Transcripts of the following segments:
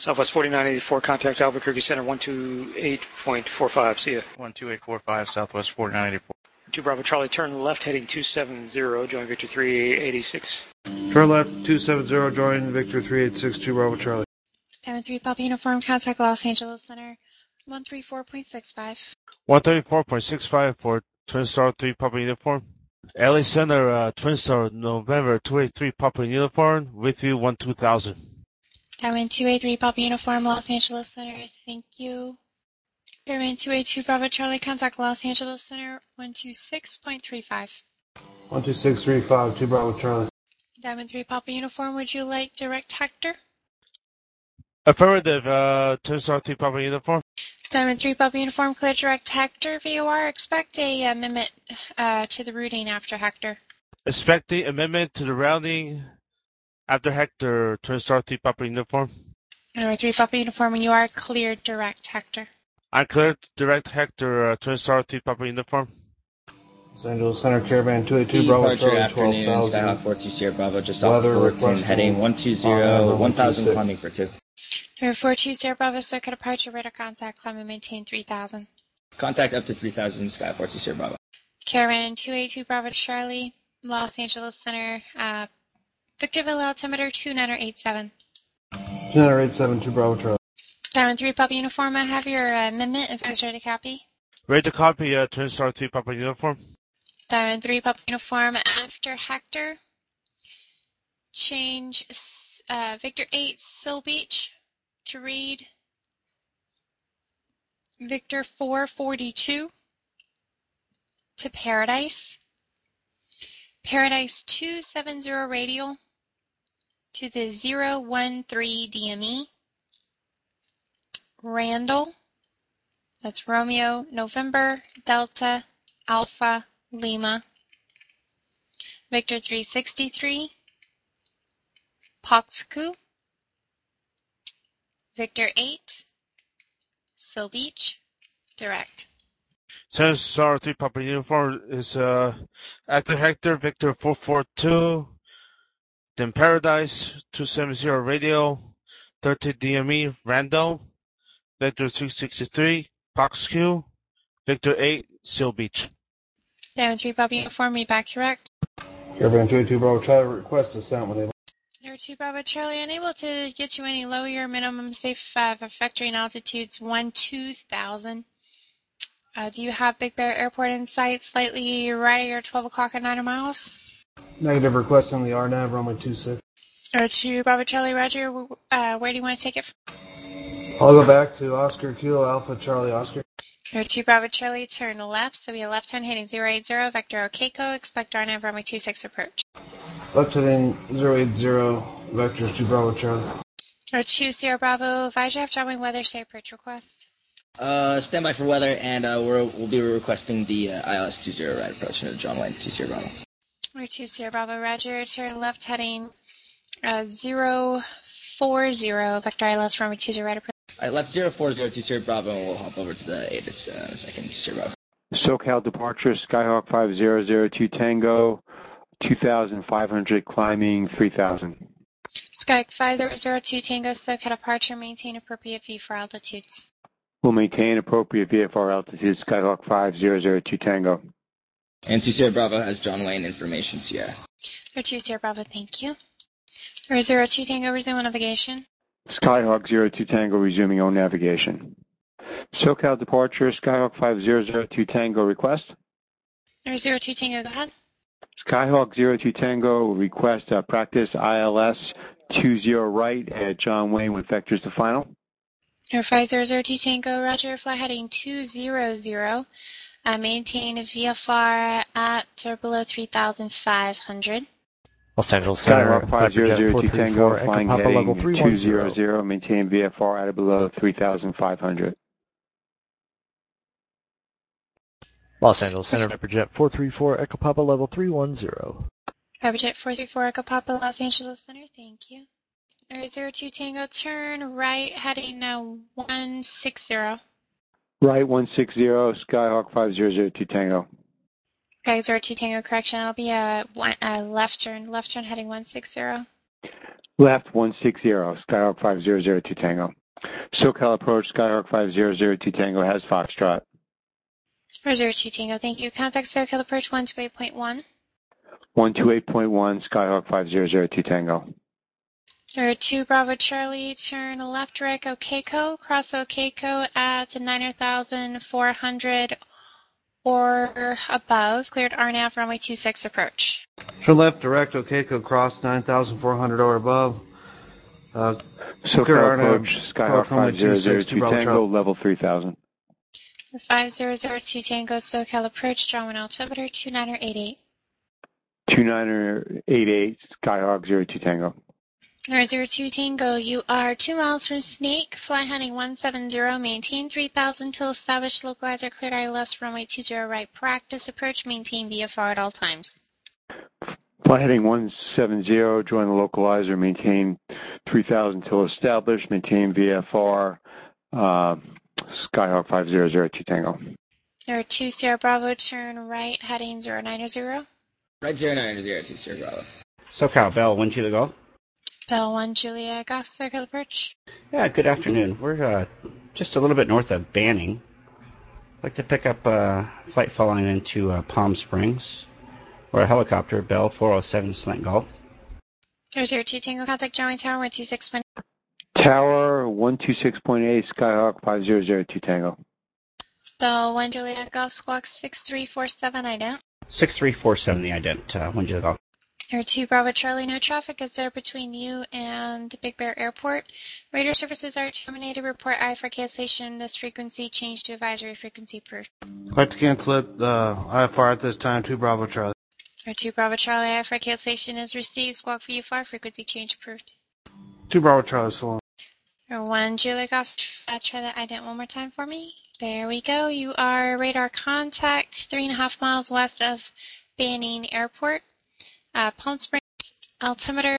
Southwest 4984, contact Albuquerque Center 128.45. See ya. 12845, Southwest 4984. 2 Bravo Charlie, turn left heading 270, join Victor 386. Turn left 270, join Victor 386, 2 Bravo Charlie. 73 Papa Uniform, contact Los Angeles Center 134.65. 134.65 for Twin Star 3 Papa Uniform. LA Center, Twin Star, November 283 Papa Uniform, with you 12000. Diamond 283 Papa Uniform, Los Angeles Center, thank you. Airman 282 Bravo Charlie, contact Los Angeles Center 126.35. 12635, 2 Bravo Charlie. Diamond 3 Papa Uniform, would you like direct Hector? Affirmative, Twin Star 3 Papa Uniform. Diamond 3 Papa Uniform, clear direct Hector. VOR, expect a amendment to the routing after Hector. Expect the amendment to the routing after Hector, Twin Star 3 Papa Uniform. Number 3 Papa Uniform, and you are cleared direct Hector. I cleared direct Hector, Twin Star 3 Papa Uniform. Los Angeles Center Caravan 282 Bravo Charlie, afternoon, 12,000. Skyhawk 42 Sierra Bravo, just off Weather 14, heading 120, 1,000, climbing for 2. Number 42 Sierra Bravo, circuit departure, radar contact, climb and maintain 3,000. Contact up to 3,000, Skyhawk 42 Sierra Bravo. Caravan 282 Bravo Charlie, Los Angeles Center, Victorville altimeter 2987. 2987, 2 Bravo Charlie. Diamond 3 Papa Uniform, I have your amendment if it's ready to copy. Ready to copy, Twin Star 3 Papa Uniform. Diamond 3 Papa Uniform, after Hector, change Victor 8 Sill Beach to read Victor 442 to Paradise. Paradise 270 radial to the 013 DME. Randall, that's Romeo, November, Delta, Alpha, Lima. Victor 363, Poxcu, Victor 8, Sill Beach, direct. Twin Star 3 Papa Uniform is after Hector, Victor 442, then Paradise 270 radio, 30 DME, Randall, Victor 363, Poxcu, Victor 8, Sill Beach. Diamond 3 Papa Uniform, read back correct. Caravan 282 Bravo Charlie, request descent when able. Number 2 Bravo Charlie, unable to get you any lower. Your minimum safe factoring altitude's 12,000. Do you have Big Bear Airport in sight, slightly right of your 12 o'clock at 9 miles? Negative, requesting the RNAV runway 26. Number 2 Bravo Charlie, Roger. Where do you want to take it? I'll go back to Oscar Kilo Alpha Charlie Oscar. Number 2 Bravo Charlie, turn left, so we have left turn heading 080, Vector Okeko, expect RNAV runway 26 approach. Left heading 080, vectors 2 Bravo Charlie. Number 2 Sierra Bravo, advise you have John Wayne weather, say approach request. Stand by for weather, and we'll be requesting the ILS 20 right approach to John Wayne 2 Sierra Bravo. Number 2 Sierra Bravo, Roger, turn left heading 040, Vector ILS runway 20 right approach. All right, left 040 to Sierra Bravo, and we'll hop over to the ATIS second to Sierra Bravo. SoCal departure, Skyhawk 5002 Tango, 2,500 climbing 3,000. Skyhawk 5002 Tango, SoCal departure, maintain appropriate VFR altitudes. Will maintain appropriate VFR altitude, Skyhawk 5002 Tango. And 2 Sierra Bravo has John Wayne information, Sierra. Number 2 Sierra Bravo, thank you. Number 02 Tango, resume navigation. Skyhawk 02 Tango resuming on navigation. SoCal departure, Skyhawk 5002 Tango request. Number 02 Tango, go ahead. Skyhawk 02 Tango request practice ILS 20 right at John Wayne with vectors to final. Number 5002 Tango, Roger, fly heading 200. Maintain a VFR at or below 3,500. Los Angeles Center, Skyhawk 5002 Tango, flying Papa heading level 310. 200, maintain VFR at or below 3,500. Los Angeles Center, Viperjet 434, Echo Papa level 310. Viperjet 434, Echo Papa, Los Angeles Center, thank you. Number 02 Tango, turn right heading 160. Right 160, Skyhawk 5002 Tango. Sky 02 Tango, correction, it'll be a left turn heading 160. Left 160, Skyhawk 5002 Tango. SoCal approach, Skyhawk 5002 Tango has Foxtrot. 402 Tango, thank you. Contact SoCal approach 128.1. 128.1, Skyhawk 5002 Tango. There are 2 Bravo Charlie, turn left direct Okeko, cross Okeko at 9,400 or above, cleared RNAV runway 26 approach. Turn left, direct, Okeko, cross 9,400 or above. SoCal approach, Skyhawk runway 5002 Bravo Tango, Charlie. level 3000. 5002 Tango, SoCal approach, Jarwin altimeter 2988. 2988, Skyhawk 02 Tango. 02 Tango, you are 2 miles from Snake, fly heading 170, maintain 3000 till established localizer cleared ILS runway 20 right, practice approach, maintain VFR at all times. Fly heading 170, join the localizer, maintain 3000 till established, maintain VFR, Skyhawk 5002 Tango. There are 2 Sierra Bravo, turn right heading 090. Right 090, 2 Sierra Bravo. SoCal Bell, 1 Julia Golf. Bell 1 Juliet, Golf Circle approach. Yeah, good afternoon. We're just a little bit north of Banning. I'd like to pick up a flight following into Palm Springs. Or a helicopter, Bell 407 Slant Golf. 02 Tango, contact Jarwin Tower 126.8. Tower 126.8, Skyhawk 5002 Tango. Bell 1 Juliet, Golf Squawk 6347 ident. 6347 the ident, 1 Julia Golf. There are 2 Bravo Charlie, no traffic is there between you and Big Bear Airport. Radar services are terminated. Report IFR cancellation. This frequency changed to advisory frequency approved. I'd like to cancel it, IFR at this time, 2 Bravo Charlie. There are 2 Bravo Charlie, IFR cancellation is received. Squawk VFR frequency change approved. 2 Bravo Charlie, so long. There are 1 Julia Golf, try that ident one more time for me. There we go. You are radar contact 3.5 miles west of Banning Airport. Palm Springs, altimeter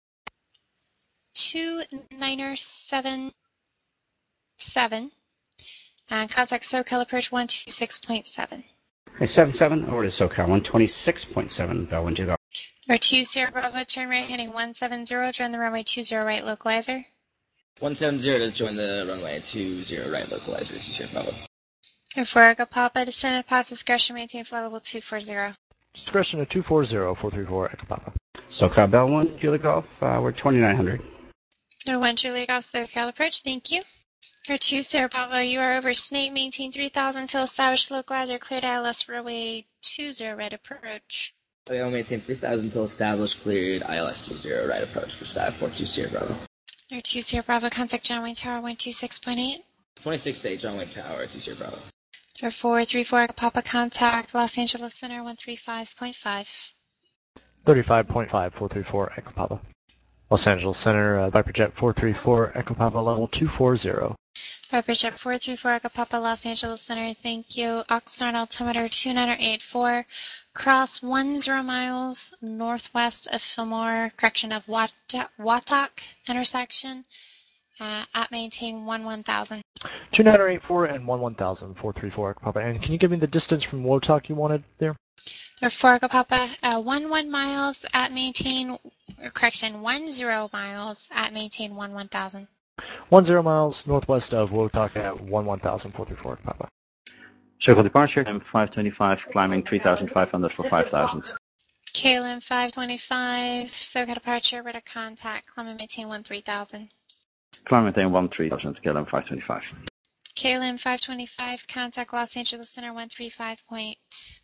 2977. And contact SoCal approach 126.7. Okay, 77 over to SoCal, 126.7, Bell 1 Julia Golf. Or 2 Sierra Bravo, turn right heading 170, join the runway 20 right localizer. 170 to join the runway 20 right localizer, 2 Sierra Bravo. Or 4 Echo Papa, descend at pass discretion, maintain flight level 240. Discretion at 240, 434 Echo Papa. SoCal Bell 1 Julia Golf, we're 2900. Or 1 Julia Golf, SoCal approach, thank you. Or 2 Sierra Bravo, you are over Snake, maintain 3000 until established localizer, cleared ILS runway 20 right approach. We will maintain 3000 until established, cleared ILS 20 right approach for Skyport 2 Sierra Bravo. Or 2 Sierra Bravo, contact John Wayne Tower 126.8. 26-8 John Wayne Tower 2 Sierra Bravo. Or 434 Echo Papa, contact Los Angeles Center 135.5. 35.5, 434 Echo Papa. Los Angeles Center, Viper Jet 434 Echo Papa level 240. Viper Jet 434 Echo Papa, Los Angeles Center, thank you. Oxnard altimeter 2984. Cross 10 miles northwest of Fillmore, correction of Watak intersection, at maintain 1000. 2984 and 11000, 434 Echo Papa. And can you give me the distance from Wotak you wanted there? Or 4 Echo Papa, 11 miles at maintain, correction, 10 miles at maintain 1000. 10 miles northwest of Wotak at 11000, 434 Echo Papa. Circle departure, M525, climbing 3,500 for 5,000. KLM 525, SoCal departure, radar contact, climb and maintain 3000. Climb maintain 13,000, KLM 525. KLM 525, contact Los Angeles Center 135.5.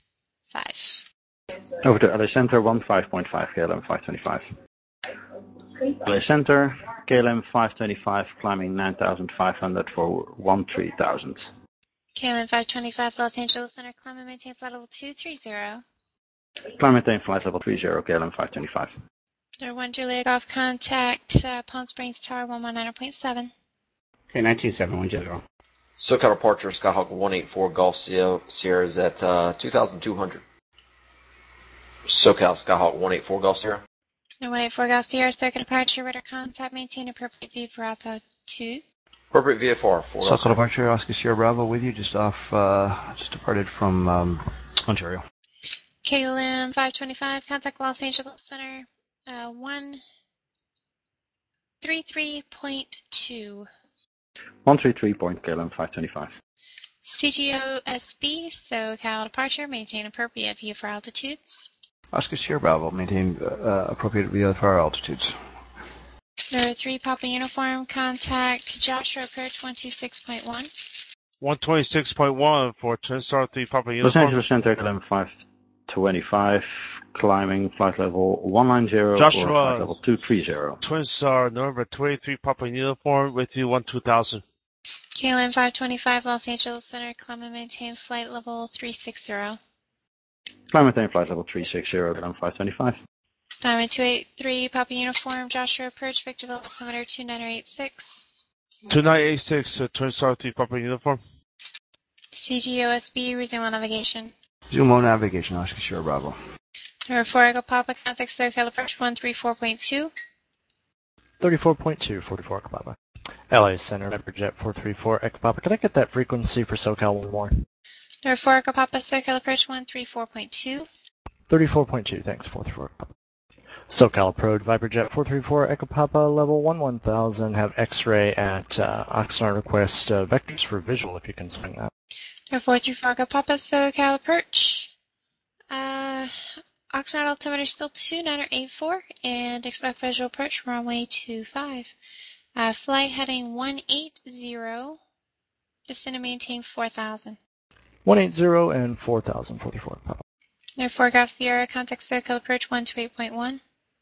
Over to LA Center, 15.5, KLM 525. LA Center, KLM 525, climbing 9,500 for 13,000. KLM 525, Los Angeles Center, climb and maintain flight level 230. Climb maintain flight level 30, KLM 525. There 1 Julia Golf, contact Palm Springs Tower 119.7. Okay, 197, 1 Julia Golf. SoCal departure, Skyhawk 184 Golf Sierra is at 2,200. SoCal Skyhawk 184 Golf Sierra. No 184 Golf Sierra, SoCal departure, radar contact, maintain appropriate view for Alto 2. Appropriate VFR. SoCal departure, Oscar Sierra Bravo with you, just departed from Ontario. KLM 525, contact Los Angeles Center 1 133.2. 133 point KLM 525. CGOSB, SoCal departure, maintain appropriate view for altitudes. Oscar Sierra Bravo, maintain appropriate view for our altitudes. Number 3, Papa Uniform, contact Joshua approach 126.1. 126.1 for Twinstar 3 Papa Los Uniform. Angeles Center KLM 525, climbing flight level 190 Joshua, or flight level 230. Twinstar November 23 Papa Uniform with you 12000. KLM 525, Los Angeles Center, climb and maintain flight level 360. Climb maintain flight level 360, KLM 525. Diamond 283, Papa Uniform, Joshua approach, Victor altimeter 2986. 2986 Twinstar 3 Papa Uniform. CGOSB, resume on navigation. Zoom on navigation, Oscar Sierra Bravo. Number 4, Echo Papa, contact SoCal approach 134.2. 34.2, 44 Echo Papa. LA Center, Jet 434 Echo Papa. Can I get that frequency for SoCal one more? Number 4, Echo Papa, SoCal approach 134.2. 34.2, thanks, 434 Echo Papa. SoCal approach, Jet 434 Echo Papa, level 1000, have X-ray at Oxnard, request vectors for visual if you can swing that. Number 434 Echo Papa, SoCal approach. Oxnard altimeter still 2984, and expect visual approach runway 25. Flight heading 180, descend and maintain 4000. 180 and 4000, 44 Echo Papa. Number 4 Golf Sierra, contact SoCal approach 128.1.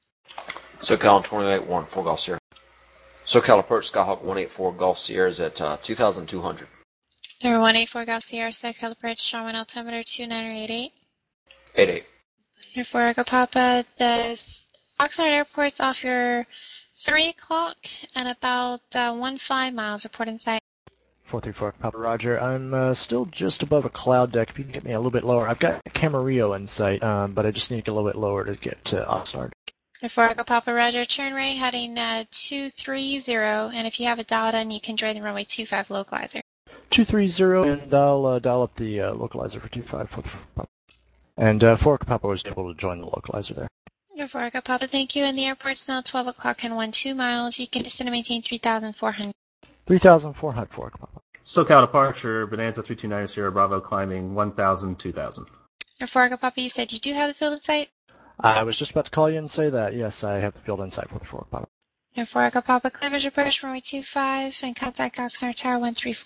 SoCal 281, 4 Golf Sierra. SoCal approach Skyhawk 184 Golf Sierra is at 2,200. Number 184 Golf Sierra, SoCal approach, Darwin altimeter 2988. 88. Number 4 Echo Papa, the Oxnard Airport's off your 3 o'clock and about 15 miles, report in sight. 434 Papa Roger. I'm still just above a cloud deck. If you can get me a little bit lower. I've got Camarillo in sight, but I just need to get a little bit lower to get to Oxnard. Number 4 Echo Papa Roger, turn right heading 230, and if you have a dial in, you can join the runway 25 localizer. 230, and I'll dial up the localizer for 2544. And 4 Echo Papa was able to join the localizer there. Number 4 Echo Papa, thank you. And the airport's now 12 o'clock and 12 miles. You can descend and maintain 3,400. 3,400 for Echo Papa. SoCal departure, Bonanza 329 Sierra Bravo, climbing 1,000, 2,000. Number 4 Echo Papa, you said you do have the field in sight? I was just about to call you and say that. Yes, I have the field in sight for the 4 Echo Papa. Number 4 Echo Papa, climbers approach runway 25 and contact Oxnard Tower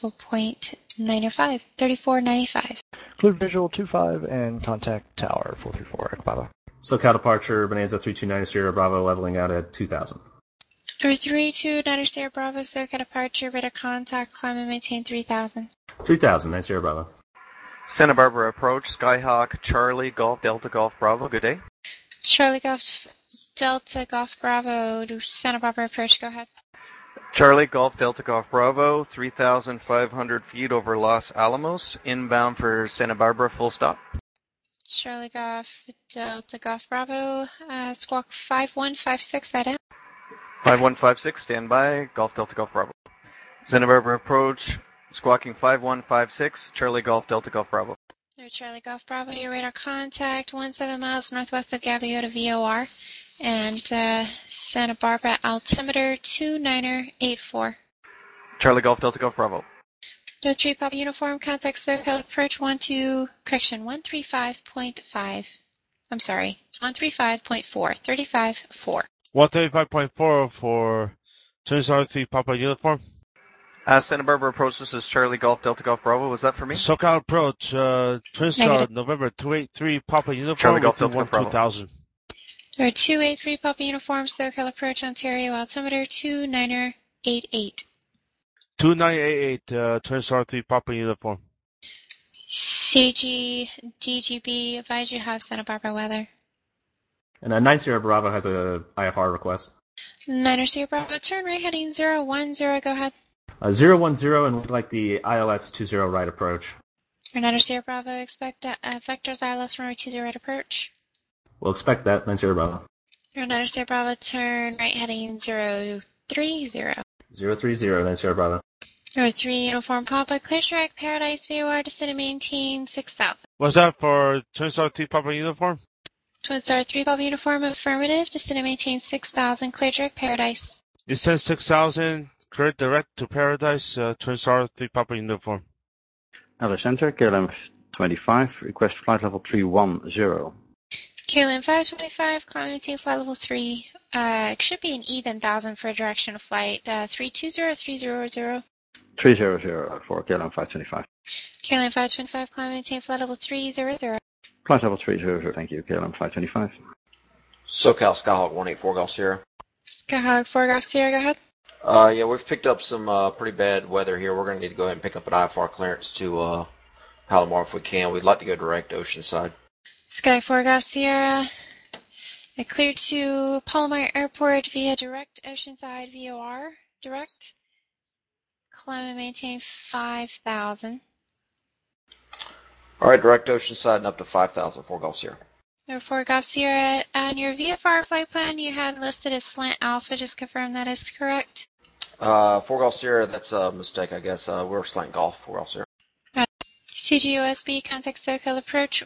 134.905, 3495. Include visual 25 and contact tower 434 Echo Papa. SoCal departure, Bonanza 329 Sierra Bravo, leveling out at 2,000. Number 329 Sierra Bravo, SoCal departure, radar contact, climb and maintain 3,000. 3,000, 9 Sierra Bravo. Santa Barbara approach, Skyhawk, Charlie, Golf, Delta, Golf, Bravo, good day. Charlie Golf, Delta, Golf, Bravo, to Santa Barbara approach, go ahead. Charlie, Golf, Delta, Golf, Bravo, 3,500 feet over Los Alamos, inbound for Santa Barbara, full stop. Charlie Golf, Delta, Golf, Bravo, squawk 5156, that out. 5156, stand by, Golf, Delta, Golf, Bravo. Santa Barbara approach, squawking 5156, Charlie, Golf, Delta, Golf, Bravo. There, Charlie Golf, Bravo, your radar contact, 17 miles northwest of Gaviota VOR, and Santa Barbara altimeter 2984. Charlie, Golf, Delta, Golf, Bravo. No 3 Papa Uniform, contact SoCal approach 135.5. I'm sorry, it's 135.4, 35.4. 135.4 for Twinstar 3 Papa Uniform. Santa Barbara approach, this is Charlie, Golf, Delta, Golf, Bravo. Was that for me? SoCal approach, Twinstar November 283 Papa Uniform. Charlie, Golf, Delta, Golf, Bravo. 2000. There are 283 Papa Uniform, SoCal approach, Ontario altimeter 2988. 2988, Twinstar 3 Papa Uniform. CG, DGB, advise you have Santa Barbara weather. And 9 Sierra Bravo has a IFR request. 9 Sierra Bravo, turn right heading 010, go ahead. 010, and we'd like the ILS 20 right approach. 9 Sierra Bravo, expect vectors ILS runway 20 right approach. We'll expect that, 9 Sierra Bravo. 9 Sierra Bravo, turn right heading 030. 030, 9 Sierra Bravo. Number 3 Uniform Papa, clear track, Paradise VOR, descend and maintain 6,000. Was that for Twinstar 3 Papa Uniform? Twinstar 3 Papa Uniform, affirmative, descend and maintain 6,000, clear track, Paradise. Descend 6000, clear direct to Paradise, Twin Star 3 Papa uniform. LA Center, KLM 25, request flight level 310. KLM 525, climb maintain flight level 3. It should be an even 1,000 for direction of flight. 320-300. 300 for KLM 525. KLM 525, climb maintain flight level 300. Flight level 300, thank you, KLM 525. SoCal Skyhawk 184 Golf Sierra. Skyhawk 4 Golf Sierra, go ahead. Yeah, we've picked up some pretty bad weather here. We're going to need to go ahead and pick up an IFR clearance to Palomar if we can. We'd like to go direct to Oceanside. Sky 4 Golf Sierra. Clear to Palomar Airport via direct Oceanside VOR. Direct. Climb and maintain 5,000. All right, direct Oceanside and up to 5,000 for Golf Sierra. 4 Golf Sierra. On your VFR flight plan, you had listed as slant alpha. Just confirm that is correct. 4 Golf Sierra, that's a mistake, I guess. We're slant golf, 4 Golf Sierra. CGOSB, contact SoCal approach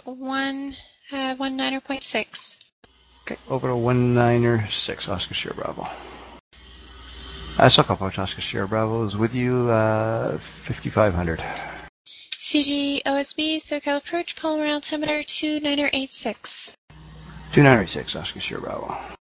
19.6. Okay, over to 196, Oscar Sierra Bravo. SoCal approach, Oscar Sierra Bravo is with you, 5,500. CGOSB, SoCal approach, Palomar altimeter 2986. 2986, Oscar Sierra Bravo.